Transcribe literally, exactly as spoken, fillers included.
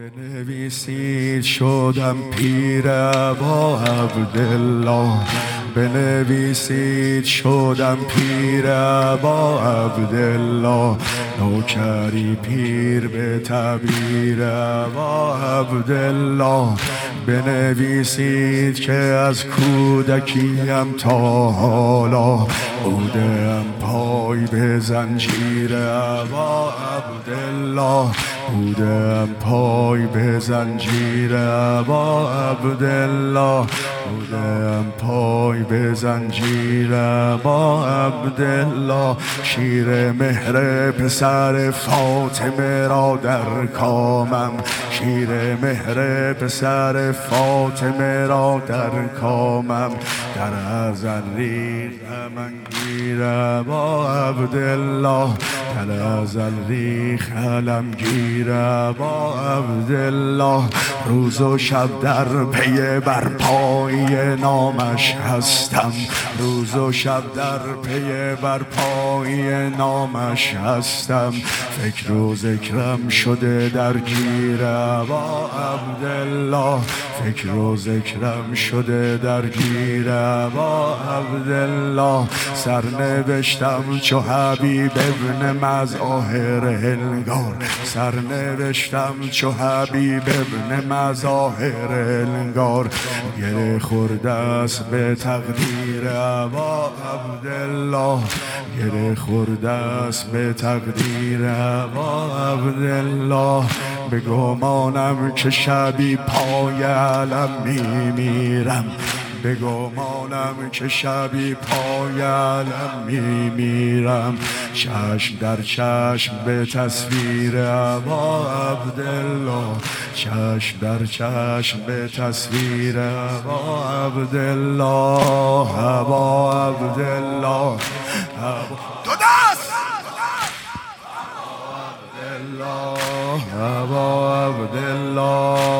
بنویسید شدم پیر ابا عبدالله، بنویسید شدم پیر ابا عبدالله، نوکری پیر به تعبیر ابا عبدالله. بنویسید که از کودکیم تا حالا بودم پای به زنجیر ابا عبدالله، بودم پای به زنجیر ابا عبدالله، بودم پای به زنجیر ابا عبدالله. شیر مهر پسر فاطمه را در کامم، شیر مهر پسر فاطمه را در کامم، در ازل ریختم انگیر ابا عبدالله، در ازل ریخت علمگیر ابا عبدالله. روز و شب در پی برپایی نامش هستم، روز و شب در پی برپایی نامش هستم، فکر و ذکرم شده در گیر ابا عبدالله، فکر و ذکرم شده در گیر ابا عبدالله. سرنوشتم چو حبیب ابن مظاهر النگار، سرنوشتم چو حبیب ابن مظاهر النگار، گره خورده است به تقدیر ابا عبدالله، گره خورده است به تقدیر ابا عبدالله. به گمانم که شبی پای علم میمیرم، به گمانم که شبی پای علم میمیرم، چشم در چشم به تصویر ابا عبدالله، چشم در چشم به تصویر ابا عبدالله، ابا عبدالله. دو دست ابا عبدالله، ابا عبدالله.